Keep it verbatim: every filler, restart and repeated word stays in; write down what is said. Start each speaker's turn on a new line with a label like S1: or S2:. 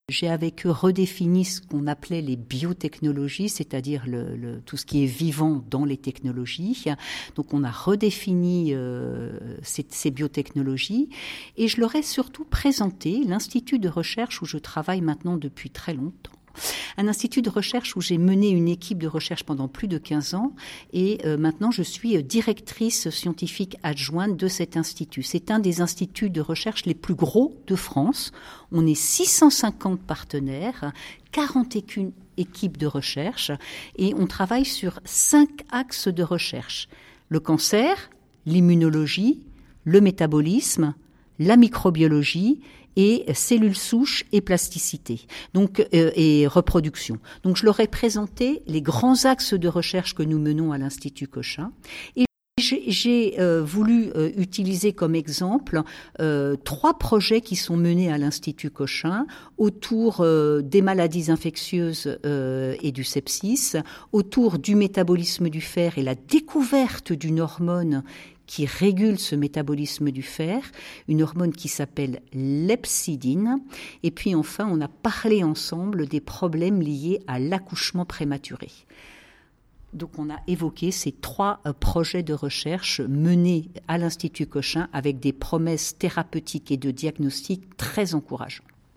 S1: J'ai avec eux redéfini ce qu'on appelait les biotechnologies, c'est-à-dire le, le, tout ce qui est vivant dans les technologies. Donc on a redéfini euh, ces, ces biotechnologies et je leur ai surtout présenté l'Institut de recherche où je travaille maintenant depuis très longtemps. Un institut de recherche où j'ai mené une équipe de recherche pendant plus de quinze ans et euh, maintenant je suis directrice scientifique adjointe de cet institut. C'est un des instituts de recherche les plus gros de France. On est six cent cinquante partenaires, quarante et une équipes de recherche et on travaille sur cinq axes de recherche. Le cancer, l'immunologie, le métabolisme, la microbiologie et cellules souches et plasticité, donc euh, et reproduction. Donc je leur ai présenté les grands axes de recherche que nous menons à l'Institut Cochin et j'ai, j'ai euh, voulu euh, utiliser comme exemple euh, trois projets qui sont menés à l'Institut Cochin autour euh, des maladies infectieuses euh, et du sepsis, autour du métabolisme du fer et la découverte d'une hormone qui régule ce métabolisme du fer, une hormone qui s'appelle l'hepcidine. Et puis enfin, on a parlé ensemble des problèmes liés à l'accouchement prématuré. Donc on a évoqué ces trois euh, projets de recherche menés à l'Institut Cochin avec des promesses thérapeutiques et de diagnostic très encourageantes.